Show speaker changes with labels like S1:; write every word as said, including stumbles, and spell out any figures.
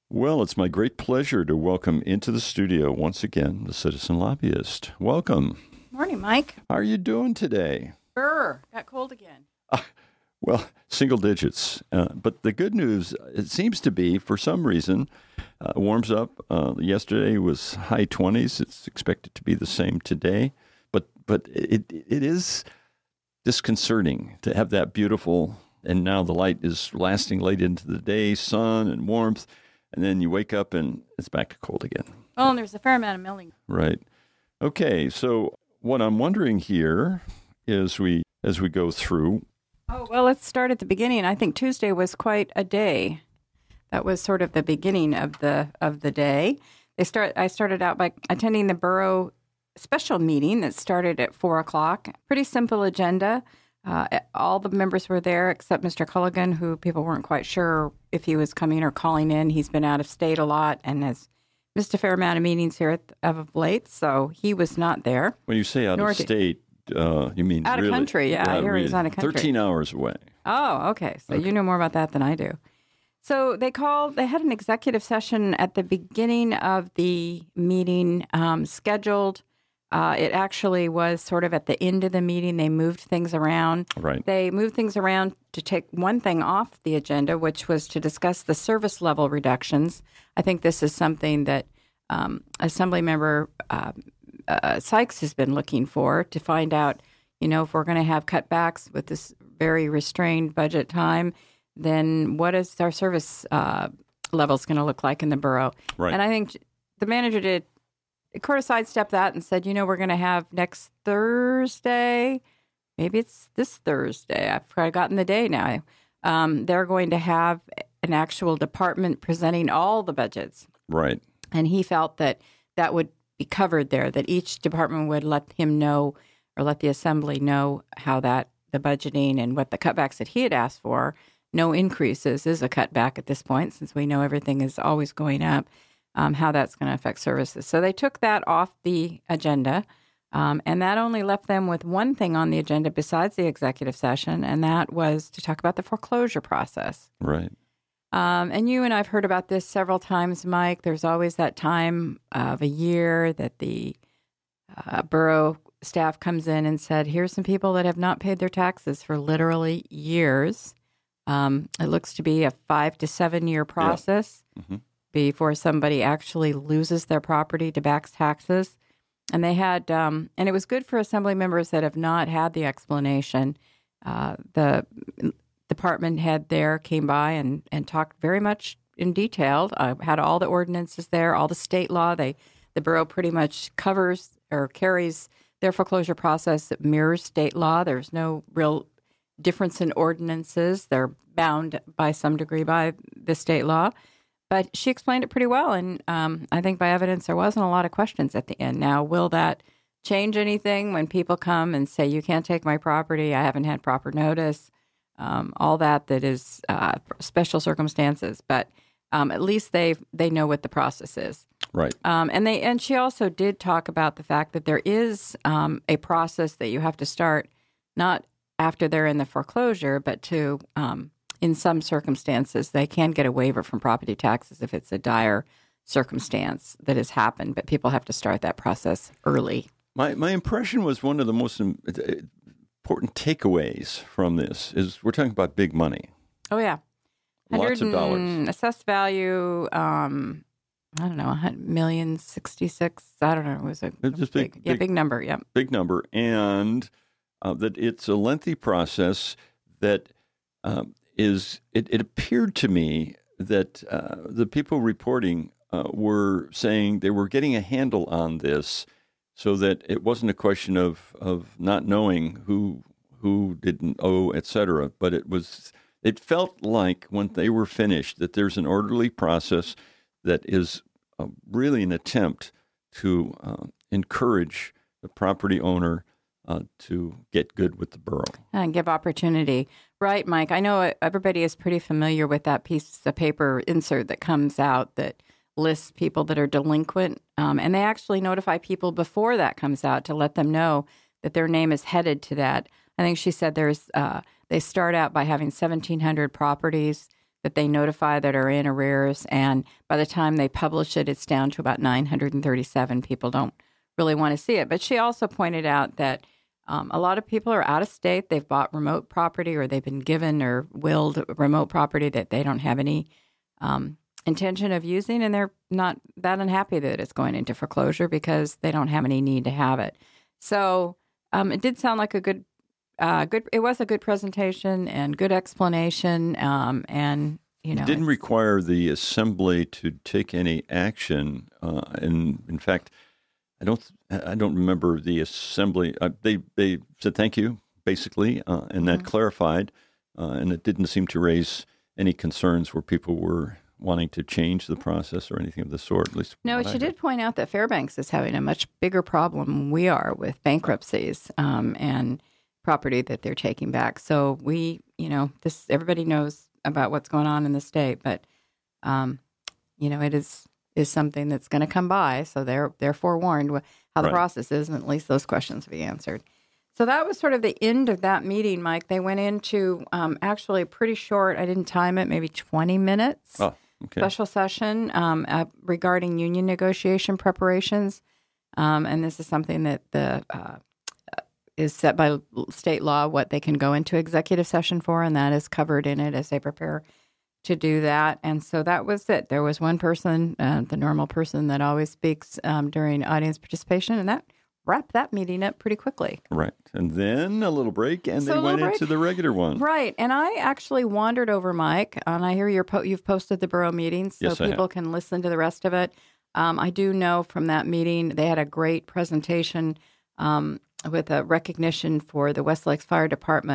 S1: Well, it's my great pleasure to welcome into the studio once again the citizen lobbyist. Welcome.
S2: Morning, Mike.
S1: How are you doing today?
S2: Brr, got cold again.
S1: Uh, well, single digits. Uh, but the good news, it seems to be, for some reason, uh, warms up. Uh, yesterday was high twenties. It's expected to be the same today. But but it it is disconcerting to have that beautiful, and now the light is lasting late into the day, sun and warmth. And then you wake up and it's back to cold again.
S2: Well, and there's a fair amount of milling.
S1: Right. Okay. So what I'm wondering here is we, as we go through.
S2: Oh, well, let's start at the beginning. I think Tuesday was quite a day. That was sort of the beginning of the of the day. They start. I started out by attending the borough special meeting that started at four o'clock. Pretty simple agenda. Uh, all the members were there except Mister Culligan, who people weren't quite sure if he was coming or calling in. He's been out of state a lot and has missed a fair amount of meetings here at, of late, so he was not there.
S1: When you say out
S2: Nor
S1: of
S2: did,
S1: state, uh, you mean
S2: out
S1: really,
S2: of country? Yeah,
S1: uh,
S2: here
S1: really,
S2: he's out of country.
S1: thirteen hours away.
S2: Oh, okay. So
S1: okay.
S2: You know more about that than I do. So they called. They had an executive session at the beginning of the meeting um, scheduled. Uh, it actually was sort of at the end of the meeting. They moved things around.
S1: Right.
S2: They moved things around to take one thing off the agenda, which was to discuss the service level reductions. I think this is something that um, Assemblymember uh, uh, Sykes has been looking for to find out, you know, if we're going to have cutbacks with this very restrained budget time, then what is our service uh, levels going to look like in the borough?
S1: Right.
S2: And I think the manager did Court of sidestepped that and said, you know, we're going to have next Thursday, maybe it's this Thursday, I've forgotten the day now, um, they're going to have an actual department presenting all the budgets.
S1: Right.
S2: And he felt that that would be covered there, that each department would let him know or let the assembly know how that the budgeting and what the cutbacks that he had asked for, no increases is a cutback at this point, since we know everything is always going up. Um, how that's going to affect services. So they took that off the agenda, um, and that only left them with one thing on the agenda besides the executive session, and that was to talk about the foreclosure process.
S1: Right.
S2: Um, and you and I have heard about this several times, Mike. There's always that time of a year that the uh, borough staff comes in and said, here's some people that have not paid their taxes for literally years. Um, it looks to be a five to seven year process.
S1: Yeah. Mm-hmm.
S2: Before somebody actually loses their property to back taxes. And they had, um, and it was good for assembly members that have not had the explanation. Uh, the department head there came by and, and talked very much in detail, uh, had all the ordinances there, all the state law. They, the borough pretty much covers or carries their foreclosure process that mirrors state law. There's no real difference in ordinances. They're bound by some degree by the state law. But she explained it pretty well, and um, I think by evidence there wasn't a lot of questions at the end. Now, will that change anything when people come and say, you can't take my property, I haven't had proper notice, um, all that that is uh, special circumstances. But um, at least they they know what the process is.
S1: Right.
S2: Um, and they and she also did talk about the fact that there is um, a process that you have to start, not after they're in the foreclosure, but to um, in some circumstances, they can get a waiver from property taxes if it's a dire circumstance that has happened, but people have to start that process early.
S1: My my impression was one of the most important takeaways from this is we're talking about big money.
S2: Oh, yeah.
S1: Lots of dollars.
S2: Assessed value, um, I don't know, a million sixty-six, I don't know, it was a
S1: it's just big,
S2: big, yeah,
S1: big,
S2: big number, yeah.
S1: Big number, and uh, that it's a lengthy process that um, is, it, it appeared to me that uh, the people reporting uh, were saying they were getting a handle on this so that it wasn't a question of, of not knowing who who didn't owe, et cetera. But it was, it felt like when they were finished that there's an orderly process that is uh, really an attempt to uh, encourage the property owner Uh, to get good with the borough.
S2: And give opportunity. Right, Mike. I know everybody is pretty familiar with that piece of paper insert that comes out that lists people that are delinquent. Um, and they actually notify people before that comes out to let them know that their name is headed to that. I think she said there's uh, they start out by having seventeen hundred properties that they notify that are in arrears. And by the time they publish it, it's down to about nine hundred thirty-seven. People don't really want to see it. But she also pointed out that um, a lot of people are out of state. They've bought remote property, or they've been given or willed remote property that they don't have any um, intention of using, and they're not that unhappy that it's going into foreclosure because they don't have any need to have it. So um, it did sound like a good, uh, good. It was a good presentation and good explanation, um, and you know,
S1: it didn't require the assembly to take any action. Uh, and in fact, I don't, I don't remember the assembly. Uh, they they said thank you basically, uh, and that mm-hmm. clarified, uh, and it didn't seem to raise any concerns where people were wanting to change the process or anything of the sort. At least
S2: no, she did point out that Fairbanks is having a much bigger problem we are with bankruptcies um, and property that they're taking back. So we, you know, this everybody knows about what's going on in the state, but um, you know, it is is something that's going to come by. So they're they're forewarned how the
S1: right.
S2: process is, and at least those questions will be answered. So that was sort of the end of that meeting, Mike. They went into um, actually pretty short. I didn't time it, maybe twenty minutes.
S1: Oh. Okay.
S2: Special session um, uh, regarding union negotiation preparations. Um, and this is something that the uh, is set by state law, what they can go into executive session for, and that is covered in it as they prepare to do that. And so that was it. There was one person, uh, the normal person that always speaks um, during audience participation, and that wrapped that meeting up pretty quickly.
S1: Right. And then a little break, and
S2: so
S1: they went
S2: break.
S1: into the regular one.
S2: Right. And I actually wandered over, Mike, and I hear you're po- you've posted the borough meetings, so
S1: yes,
S2: people can listen to the rest of it. Um, I do know from that meeting, they had a great presentation um, with a recognition for the West Lakes Fire Department